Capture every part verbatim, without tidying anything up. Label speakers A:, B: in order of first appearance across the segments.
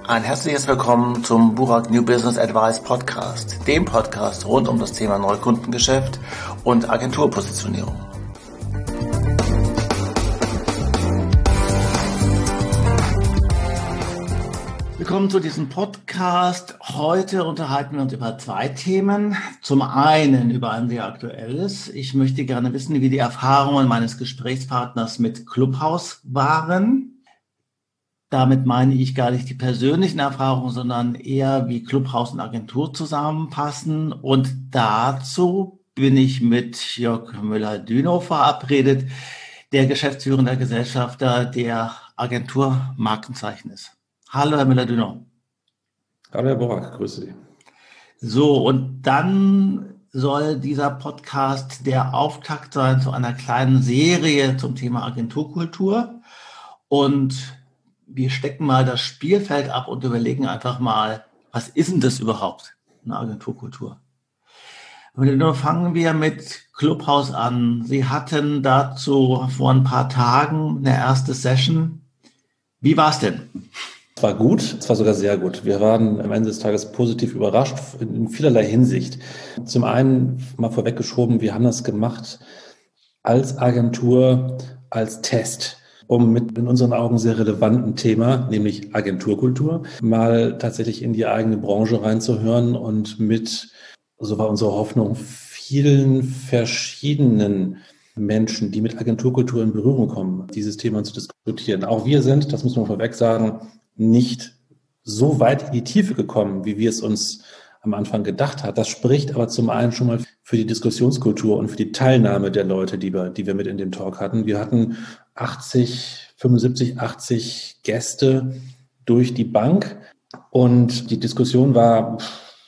A: Ein herzliches Willkommen zum Burak New Business Advice Podcast, dem Podcast rund um das Thema Neukundengeschäft und Agenturpositionierung. Willkommen zu diesem Podcast. Heute unterhalten wir uns über zwei Themen. Zum einen über ein sehr aktuelles. Ich möchte gerne wissen, wie die Erfahrungen meines Gesprächspartners mit Clubhouse waren. Damit meine ich gar nicht die persönlichen Erfahrungen, sondern eher, wie Clubhouse und Agentur zusammenpassen. Und dazu bin ich mit Jörg Müller-Dünow verabredet, der geschäftsführende Gesellschafter der Agentur Markenzeichen ist. Hallo, Herr Müller-Dünow.
B: Hallo, Herr Burak, grüße Sie.
A: So, und dann soll dieser Podcast der Auftakt sein zu einer kleinen Serie zum Thema Agenturkultur. Und wir stecken mal das Spielfeld ab und überlegen einfach mal, was ist denn das überhaupt, eine Agenturkultur? Und fangen wir mit Clubhouse an. Sie hatten dazu vor ein paar Tagen eine erste Session. Wie war es denn?
B: Es war gut, es war sogar sehr gut. Wir waren am Ende des Tages positiv überrascht in vielerlei Hinsicht. Zum einen mal vorweggeschoben, wir haben das gemacht als Agentur, als Test, um mit in unseren Augen sehr relevanten Thema, nämlich Agenturkultur, mal tatsächlich in die eigene Branche reinzuhören und mit, so war unsere Hoffnung, vielen verschiedenen Menschen, die mit Agenturkultur in Berührung kommen, dieses Thema zu diskutieren. Auch wir sind, das muss man vorweg sagen, nicht so weit in die Tiefe gekommen, wie wir es uns am Anfang gedacht haben. Das spricht aber zum einen schon mal für die Diskussionskultur und für die Teilnahme der Leute, die wir, die wir mit in dem Talk hatten. Wir hatten achtzig, fünfundsiebzig, achtzig Gäste durch die Bank und die Diskussion war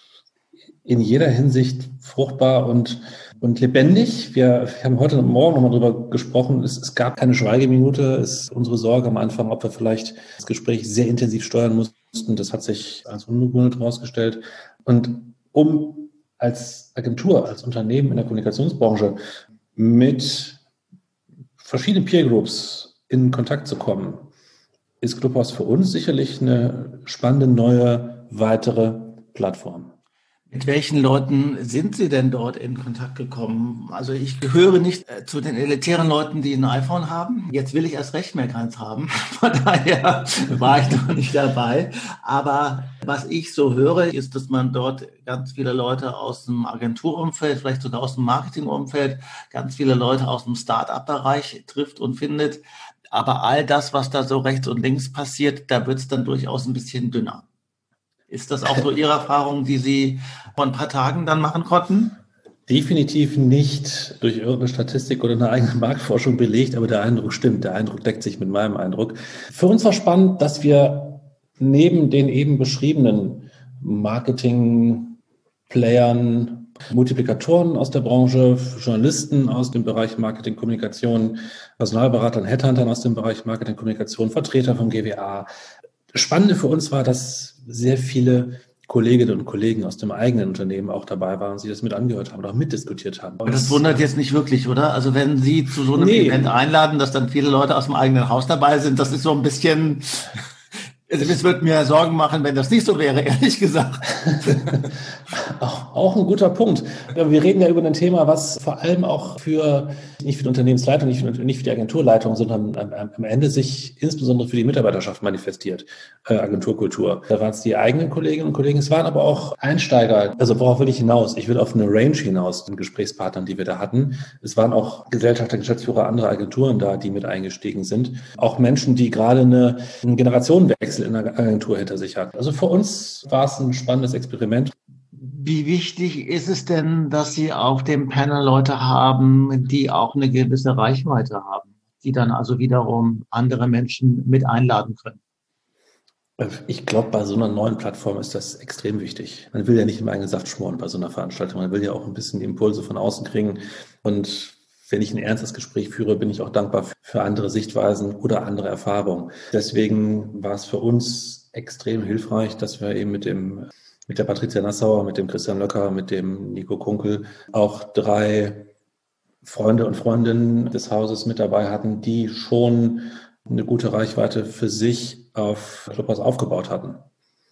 B: in jeder Hinsicht fruchtbar und Und lebendig. Wir, wir haben heute Morgen nochmal drüber gesprochen. Es, es gab keine Schweigeminute. Es ist unsere Sorge am Anfang, ob wir vielleicht das Gespräch sehr intensiv steuern mussten. Das hat sich als unbegründet herausgestellt. Und um als Agentur, als Unternehmen in der Kommunikationsbranche mit verschiedenen Peer Groups in Kontakt zu kommen, ist Clubhouse für uns sicherlich eine spannende, neue, weitere Plattform.
A: Mit welchen Leuten sind Sie denn dort in Kontakt gekommen? Also ich gehöre nicht zu den elitären Leuten, die ein iPhone haben. Jetzt will ich erst recht mehr keins haben. Von daher war ich noch nicht dabei. Aber was ich so höre, ist, dass man dort ganz viele Leute aus dem Agenturumfeld, vielleicht sogar aus dem Marketingumfeld, ganz viele Leute aus dem Start-up-Bereich trifft und findet. Aber all das, was da so rechts und links passiert, da wird es dann durchaus ein bisschen dünner. Ist das auch so Ihre Erfahrung, die Sie vor ein paar Tagen dann machen konnten?
B: Definitiv nicht durch irgendeine Statistik oder eine eigene Marktforschung belegt, aber der Eindruck stimmt. Der Eindruck deckt sich mit meinem Eindruck. Für uns war spannend, dass wir neben den eben beschriebenen Marketing-Playern, Multiplikatoren aus der Branche, Journalisten aus dem Bereich Marketing, Kommunikation, Personalberatern, Headhuntern aus dem Bereich Marketing, Kommunikation, Vertreter vom G W A. Spannende für uns war, dass sehr viele Kolleginnen und Kollegen aus dem eigenen Unternehmen auch dabei waren und sie das mit angehört haben und auch mitdiskutiert haben.
A: Aber das wundert jetzt nicht wirklich, oder? Also wenn Sie zu so einem
B: nee.
A: Event einladen, dass dann viele Leute aus dem eigenen Haus dabei sind, das ist so ein bisschen... Also es würde mir Sorgen machen, wenn das nicht so wäre, ehrlich gesagt.
B: auch, auch ein guter Punkt. Wir reden ja über ein Thema, was vor allem auch für, nicht für die Unternehmensleitung, nicht für, nicht für die Agenturleitung, sondern am, am Ende sich insbesondere für die Mitarbeiterschaft manifestiert, äh, Agenturkultur. Da waren es die eigenen Kolleginnen und Kollegen, es waren aber auch Einsteiger. Also worauf will ich hinaus? Ich will auf eine Range hinaus, den Gesprächspartnern, die wir da hatten. Es waren auch Gesellschafter, Geschäftsführer anderer Agenturen da, die mit eingestiegen sind. Auch Menschen, die gerade eine, einen Generationenwechsel in der Agentur hinter sich hat. Also für uns war es ein spannendes Experiment.
A: Wie wichtig ist es denn, dass Sie auf dem Panel Leute haben, die auch eine gewisse Reichweite haben, die dann also wiederum andere Menschen mit einladen können?
B: Ich glaube, bei so einer neuen Plattform ist das extrem wichtig. Man will ja nicht im eigenen Saft schmoren bei so einer Veranstaltung. Man will ja auch ein bisschen Impulse von außen kriegen. Und wenn ich ein ernstes Gespräch führe, bin ich auch dankbar für andere Sichtweisen oder andere Erfahrungen. Deswegen war es für uns extrem hilfreich, dass wir eben mit dem, mit der Patricia Nassauer, mit dem Christian Löcker, mit dem Nico Kunkel auch drei Freunde und Freundinnen des Hauses mit dabei hatten, die schon eine gute Reichweite für sich auf Clubhouse aufgebaut hatten.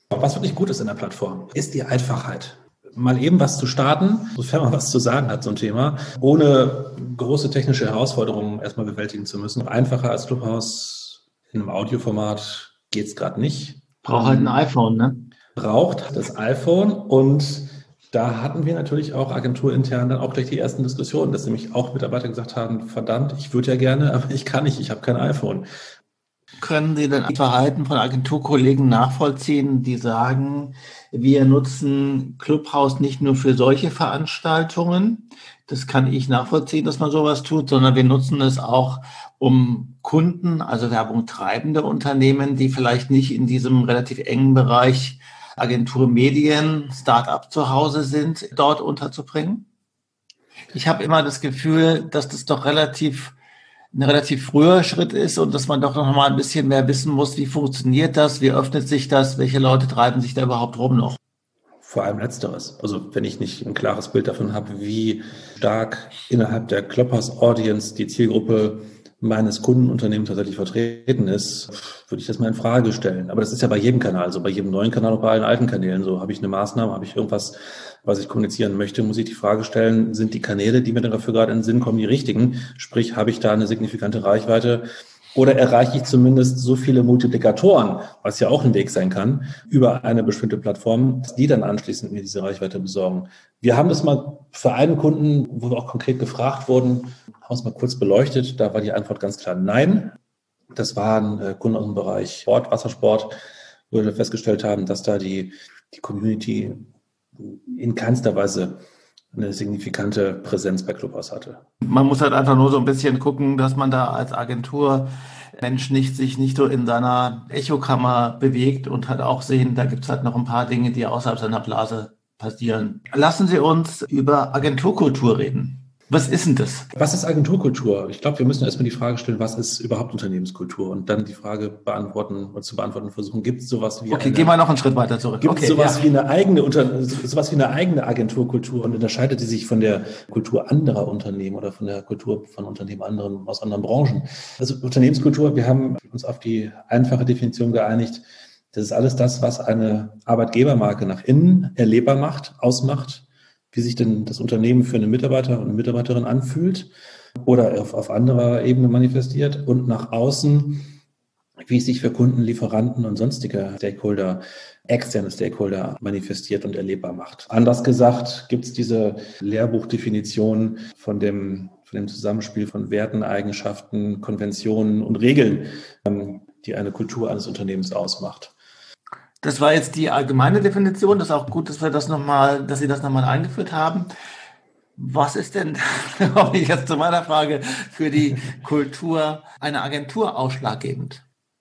B: Was wirklich gut ist in der Plattform, ist die Einfachheit. Mal eben was zu starten, sofern man was zu sagen hat zum Thema, ohne große technische Herausforderungen erstmal bewältigen zu müssen. Einfacher als Clubhouse in einem Audioformat geht's gerade nicht.
A: Braucht halt ein iPhone, ne?
B: Braucht das iPhone, und da hatten wir natürlich auch agenturintern dann auch gleich die ersten Diskussionen, dass nämlich auch Mitarbeiter gesagt haben, verdammt, ich würde ja gerne, aber ich kann nicht, ich habe kein iPhone.
A: Können Sie denn ein Verhalten von Agenturkollegen nachvollziehen, die sagen, wir nutzen Clubhouse nicht nur für solche Veranstaltungen, das kann ich nachvollziehen, dass man sowas tut, sondern wir nutzen es auch, um Kunden, also Werbung treibende Unternehmen, die vielleicht nicht in diesem relativ engen Bereich Agentur Medien, Start-up zu Hause sind, dort unterzubringen? Ich habe immer das Gefühl, dass das doch relativ ein relativ früher Schritt ist und dass man doch noch mal ein bisschen mehr wissen muss, wie funktioniert das, wie öffnet sich das, welche Leute treiben sich da überhaupt rum noch?
B: Vor allem Letzteres. Also wenn ich nicht ein klares Bild davon habe, wie stark innerhalb der Clubhouse-Audience die Zielgruppe meines Kundenunternehmens tatsächlich vertreten ist, würde ich das mal in Frage stellen. Aber das ist ja bei jedem Kanal so, bei jedem neuen Kanal und bei allen alten Kanälen so. Habe ich eine Maßnahme, habe ich irgendwas, was ich kommunizieren möchte, muss ich die Frage stellen, sind die Kanäle, die mir dafür gerade in den Sinn kommen, die richtigen? Sprich, habe ich da eine signifikante Reichweite? Oder erreiche ich zumindest so viele Multiplikatoren, was ja auch ein Weg sein kann, über eine bestimmte Plattform, die dann anschließend mir diese Reichweite besorgen. Wir haben das mal für einen Kunden, wo wir auch konkret gefragt wurden, haben es mal kurz beleuchtet. Da war die Antwort ganz klar nein. Das waren äh, Kunden aus dem Bereich Sport, Wassersport, wo wir festgestellt haben, dass da die, die Community in keinster Weise eine signifikante Präsenz bei Clubhouse hatte.
A: Man muss halt einfach nur so ein bisschen gucken, dass man da als Agentur Mensch nicht sich nicht so in seiner Echokammer bewegt und halt auch sehen, da gibt's halt noch ein paar Dinge, die außerhalb seiner Blase passieren. Lassen Sie uns über Agenturkultur reden. Was ist denn das?
B: Was ist Agenturkultur? Ich glaube, wir müssen erstmal die Frage stellen, was ist überhaupt Unternehmenskultur? Und dann die Frage beantworten und zu beantworten versuchen, gibt es sowas wie
A: Okay,
B: eine,
A: gehen wir noch einen Schritt weiter zurück.
B: Gibt es
A: okay,
B: sowas
A: ja.
B: wie eine eigene Unter, sowas wie eine eigene Agenturkultur, und unterscheidet die sich von der Kultur anderer Unternehmen oder von der Kultur von Unternehmen anderen, aus anderen Branchen? Also Unternehmenskultur, wir haben uns auf die einfache Definition geeinigt. Das ist alles das, was eine Arbeitgebermarke nach innen erlebbar macht, ausmacht, wie sich denn das Unternehmen für einen Mitarbeiter und eine Mitarbeiterin anfühlt oder auf, auf anderer Ebene manifestiert, und nach außen, wie es sich für Kunden, Lieferanten und sonstige Stakeholder, externe Stakeholder manifestiert und erlebbar macht. Anders gesagt gibt es diese Lehrbuchdefinition von dem, von dem Zusammenspiel von Werten, Eigenschaften, Konventionen und Regeln, die eine Kultur eines Unternehmens ausmacht.
A: Das war jetzt die allgemeine Definition. Das ist auch gut, dass wir das nochmal, dass Sie das nochmal eingeführt haben. Was ist denn, komme ich jetzt zu meiner Frage, für die Kultur einer Agentur ausschlaggebend?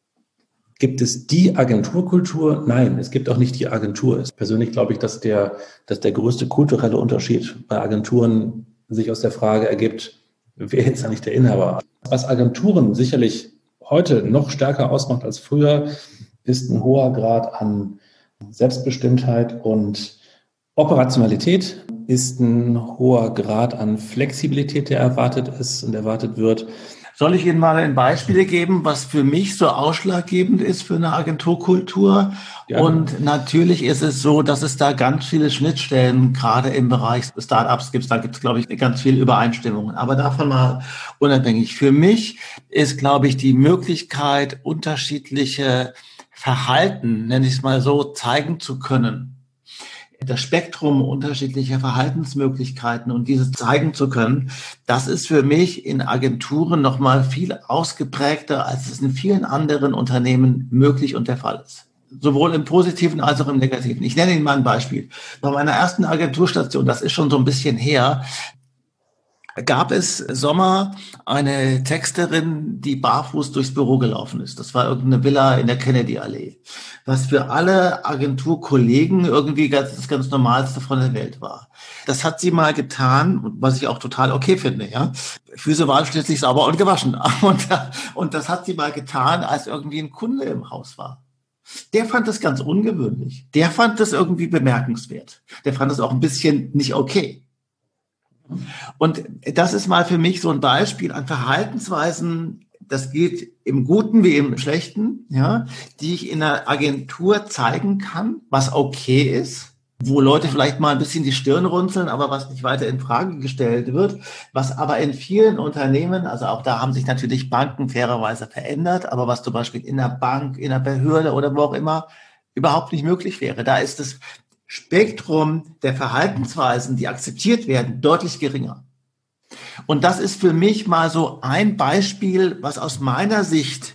B: Gibt es die Agenturkultur? Nein, es gibt auch nicht die Agentur. Persönlich glaube ich, dass der, dass der größte kulturelle Unterschied bei Agenturen sich aus der Frage ergibt, wer ist eigentlich der Inhaber? Was Agenturen sicherlich heute noch stärker ausmacht als früher, ist ein hoher Grad an Selbstbestimmtheit und Operationalität, ist ein hoher Grad an Flexibilität, der erwartet ist und erwartet wird.
A: Soll ich Ihnen mal ein Beispiel geben, was für mich so ausschlaggebend ist für eine Agenturkultur? Ja. Und natürlich ist es so, dass es da ganz viele Schnittstellen gerade im Bereich Startups gibt. Da gibt es, glaube ich, ganz viele Übereinstimmungen. Aber davon mal unabhängig. Für mich ist, glaube ich, die Möglichkeit, unterschiedliche Verhalten, nenne ich es mal so, zeigen zu können. Das Spektrum unterschiedlicher Verhaltensmöglichkeiten und dieses zeigen zu können, das ist für mich in Agenturen nochmal viel ausgeprägter, als es in vielen anderen Unternehmen möglich und der Fall ist. Sowohl im Positiven als auch im Negativen. Ich nenne Ihnen mal ein Beispiel. Bei meiner ersten Agenturstation, das ist schon so ein bisschen her, gab es Sommer eine Texterin, die barfuß durchs Büro gelaufen ist. Das war irgendeine Villa in der Kennedy-Allee. Was für alle Agenturkollegen irgendwie ganz, das ganz Normalste von der Welt war. Das hat sie mal getan, was ich auch total okay finde, ja. Füße waren schließlich sauber und gewaschen. Und, und das hat sie mal getan, als irgendwie ein Kunde im Haus war. Der fand das ganz ungewöhnlich. Der fand das irgendwie bemerkenswert. Der fand das auch ein bisschen nicht okay. Und das ist mal für mich so ein Beispiel an Verhaltensweisen, das gilt im Guten wie im Schlechten, ja, die ich in einer Agentur zeigen kann, was okay ist, wo Leute vielleicht mal ein bisschen die Stirn runzeln, aber was nicht weiter in Frage gestellt wird, was aber in vielen Unternehmen, also auch da haben sich natürlich Banken fairerweise verändert, aber was zum Beispiel in der Bank, in der Behörde oder wo auch immer überhaupt nicht möglich wäre. Da ist das Spektrum der Verhaltensweisen, die akzeptiert werden, deutlich geringer. Und das ist für mich mal so ein Beispiel, was aus meiner Sicht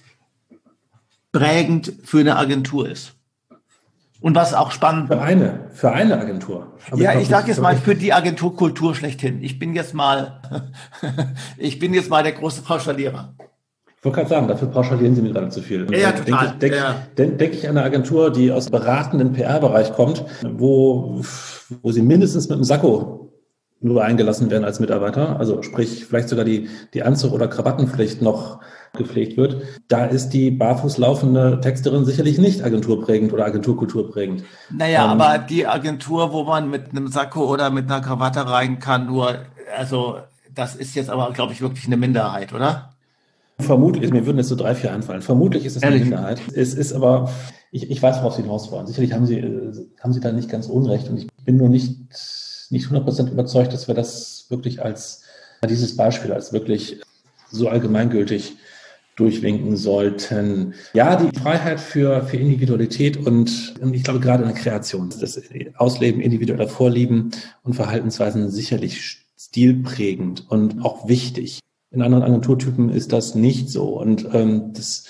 A: prägend für eine Agentur ist. Und was auch spannend.
B: Für eine, für eine Agentur.
A: Aber ja, ich, ich sage jetzt mal für die Agenturkultur schlechthin. Ich bin jetzt mal, ich bin jetzt mal der große Pauschalierer.
B: Ich wollte gerade sagen, dafür pauschalieren Sie mir gerade zu viel.
A: Ja, total.
B: Denke ich, denk, ja. denk, denk ich an eine Agentur, die aus dem beratenden P R-Bereich kommt, wo, wo Sie mindestens mit dem Sakko nur eingelassen werden als Mitarbeiter, also sprich vielleicht sogar die, die Anzug- oder Krawattenpflicht noch gepflegt wird, da ist die barfuß laufende Texterin sicherlich nicht agenturprägend oder agenturkulturprägend.
A: Naja, ähm, aber die Agentur, wo man mit einem Sakko oder mit einer Krawatte rein kann, nur, also das ist jetzt aber, glaube ich, wirklich eine Minderheit, oder?
B: Vermutlich, mir würden jetzt so drei, vier einfallen. Vermutlich ist es eine Minderheit. Es ist aber, ich, ich weiß, worauf Sie hinaus wollen. Sicherlich haben Sie, haben Sie da nicht ganz unrecht und ich bin nur nicht nicht hundert Prozent überzeugt, dass wir das wirklich als, dieses Beispiel als wirklich so allgemeingültig durchwinken sollten. Ja, die Freiheit für, für Individualität und, und ich glaube gerade in der Kreation, das Ausleben individueller Vorlieben und Verhaltensweisen sicherlich stilprägend und auch wichtig. In anderen Agenturtypen ist das nicht so und ähm, das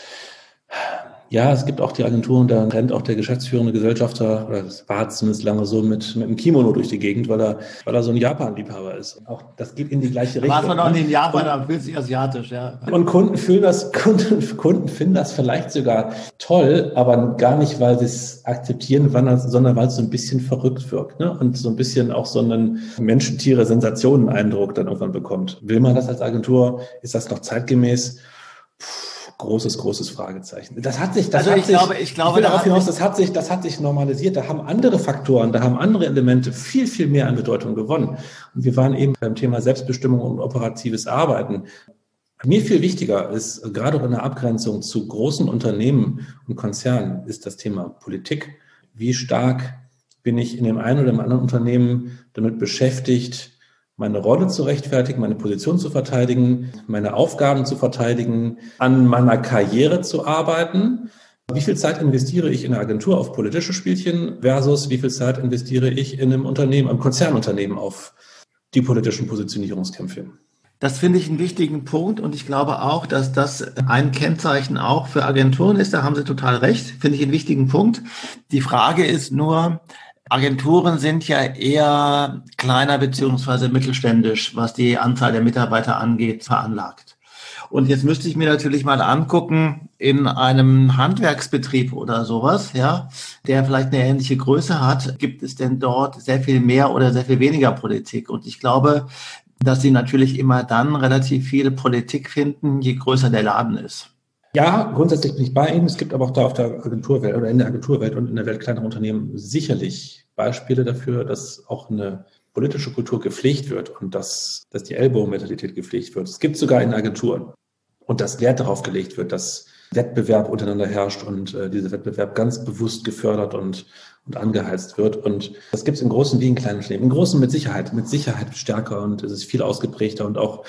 B: ja, es gibt auch die Agenturen, da rennt auch der geschäftsführende Gesellschafter, oder das war zumindest lange so, mit, mit einem Kimono durch die Gegend, weil er, weil er so ein Japan-Liebhaber ist. Und auch das geht in die gleiche Richtung.
A: War man noch nicht in Japan, aber fühlt sich asiatisch, ja.
B: Und Kunden fühlen das, Kunden, Kunden finden das vielleicht sogar toll, aber gar nicht, weil sie es akzeptieren, sondern weil es so ein bisschen verrückt wirkt, ne? Und so ein bisschen auch so einen Menschen-Tiere-Sensationen-Eindruck dann irgendwann bekommt. Will man das als Agentur? Ist das noch zeitgemäß? Puh. Großes, großes Fragezeichen. Das hat sich, das
A: also
B: hat
A: ich
B: sich,
A: glaube, ich glaube,
B: ich will darauf hinaus, das hat sich, das hat sich normalisiert. Da haben andere Faktoren, da haben andere Elemente viel, viel mehr an Bedeutung gewonnen. Und wir waren eben beim Thema Selbstbestimmung und operatives Arbeiten. Mir viel wichtiger ist, gerade auch in der Abgrenzung zu großen Unternehmen und Konzernen, ist das Thema Politik. Wie stark bin ich in dem einen oder dem anderen Unternehmen damit beschäftigt, meine Rolle zu rechtfertigen, meine Position zu verteidigen, meine Aufgaben zu verteidigen, an meiner Karriere zu arbeiten. Wie viel Zeit investiere ich in der Agentur auf politische Spielchen versus wie viel Zeit investiere ich in einem Unternehmen, einem Konzernunternehmen auf die politischen Positionierungskämpfe?
A: Das finde ich einen wichtigen Punkt und ich glaube auch, dass das ein Kennzeichen auch für Agenturen ist. Da haben Sie total recht, finde ich einen wichtigen Punkt. Die Frage ist nur, Agenturen sind ja eher kleiner beziehungsweise mittelständisch, was die Anzahl der Mitarbeiter angeht, veranlagt. Und jetzt müsste ich mir natürlich mal angucken, in einem Handwerksbetrieb oder sowas, ja, der vielleicht eine ähnliche Größe hat, gibt es denn dort sehr viel mehr oder sehr viel weniger Politik? Und ich glaube, dass sie natürlich immer dann relativ viel Politik finden, je größer der Laden ist.
B: Ja, grundsätzlich bin ich bei Ihnen. Es gibt aber auch da auf der Agenturwelt oder in der Agenturwelt und in der Welt kleinerer Unternehmen sicherlich Beispiele dafür, dass auch eine politische Kultur gepflegt wird und dass, dass die Ellbogenmentalität gepflegt wird. Es gibt sogar in Agenturen und dass Wert darauf gelegt wird, dass Wettbewerb untereinander herrscht und äh, dieser Wettbewerb ganz bewusst gefördert und, und angeheizt wird. Und das gibt es im Großen wie in kleinen Unternehmen. Im Großen mit Sicherheit, mit Sicherheit stärker und es ist viel ausgeprägter und auch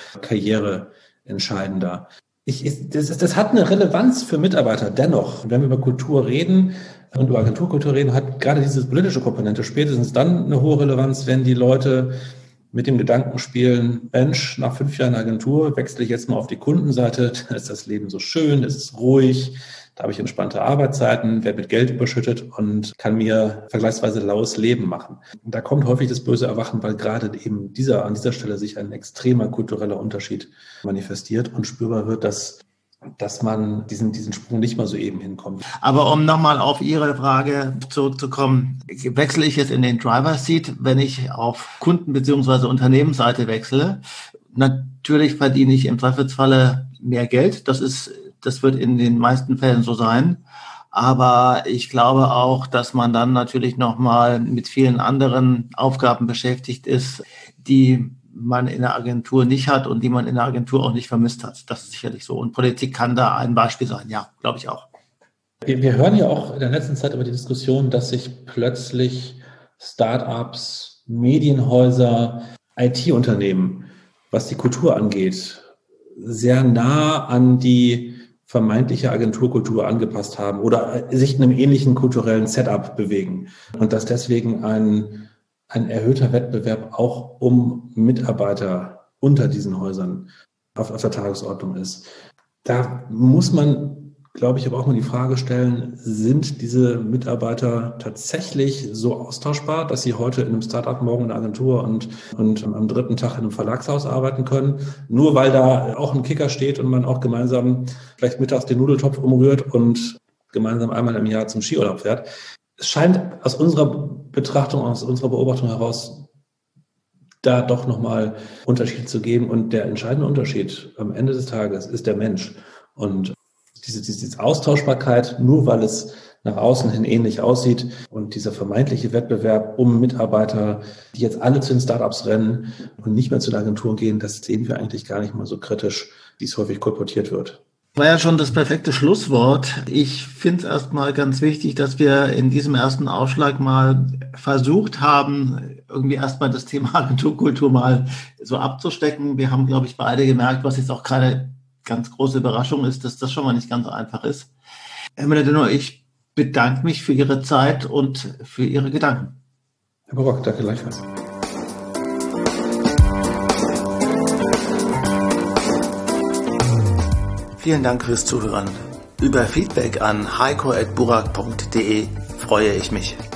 B: karriereentscheidender. Ich, das, das hat eine Relevanz für Mitarbeiter. Dennoch, wenn wir über Kultur reden und über Agenturkultur reden, hat gerade diese politische Komponente spätestens dann eine hohe Relevanz, wenn die Leute mit dem Gedanken spielen, Mensch, nach fünf Jahren Agentur wechsle ich jetzt mal auf die Kundenseite, da ist das Leben so schön, es ist ruhig, da habe ich entspannte Arbeitszeiten, werde mit Geld überschüttet und kann mir vergleichsweise laues Leben machen. Und da kommt häufig das böse Erwachen, weil gerade eben dieser, an dieser Stelle sich ein extremer kultureller Unterschied manifestiert und spürbar wird, dass dass man diesen, diesen Sprung nicht mal so eben hinkommt.
A: Aber um nochmal auf Ihre Frage zurückzukommen, wechsle ich jetzt in den Driver's Seat, wenn ich auf Kunden- bzw. Unternehmensseite wechsle? Natürlich verdiene ich im Zweifelsfalle mehr Geld. Das ist, das wird in den meisten Fällen so sein. Aber ich glaube auch, dass man dann natürlich nochmal mit vielen anderen Aufgaben beschäftigt ist, die man in der Agentur nicht hat und die man in der Agentur auch nicht vermisst hat. Das ist sicherlich so. Und Politik kann da ein Beispiel sein. Ja, glaube ich auch.
B: Wir, wir hören ja auch in der letzten Zeit über die Diskussion, dass sich plötzlich Start-ups, Medienhäuser, I T-Unternehmen, was die Kultur angeht, sehr nah an die vermeintliche Agenturkultur angepasst haben oder sich in einem ähnlichen kulturellen Setup bewegen. Und dass deswegen ein, ein erhöhter Wettbewerb auch um Mitarbeiter unter diesen Häusern auf, auf der Tagesordnung ist. Da muss man, glaube ich, aber auch mal die Frage stellen, sind diese Mitarbeiter tatsächlich so austauschbar, dass sie heute in einem Startup, morgen in einer Agentur und, und am dritten Tag in einem Verlagshaus arbeiten können? Nur weil da auch ein Kicker steht und man auch gemeinsam vielleicht mittags den Nudeltopf umrührt und gemeinsam einmal im Jahr zum Skiurlaub fährt. Es scheint aus unserer Betrachtung, aus unserer Beobachtung heraus, da doch nochmal Unterschied zu geben. Und der entscheidende Unterschied am Ende des Tages ist der Mensch. Und Diese, diese Austauschbarkeit, nur weil es nach außen hin ähnlich aussieht und dieser vermeintliche Wettbewerb um Mitarbeiter, die jetzt alle zu den Startups rennen und nicht mehr zu den Agenturen gehen, das sehen wir eigentlich gar nicht mal so kritisch, wie es häufig kolportiert wird.
A: War ja schon das perfekte Schlusswort. Ich finde es erstmal ganz wichtig, dass wir in diesem ersten Aufschlag mal versucht haben, irgendwie erstmal das Thema Agenturkultur mal so abzustecken. Wir haben, glaube ich, beide gemerkt, was jetzt auch keine ganz große Überraschung ist, dass das schon mal nicht ganz so einfach ist. Herr Müller-Denow, ich bedanke mich für Ihre Zeit und für Ihre Gedanken.
B: Herr Barock, danke gleichfalls.
A: Vielen Dank fürs Zuhören. Über Feedback an heiko at burak punkt de freue ich mich.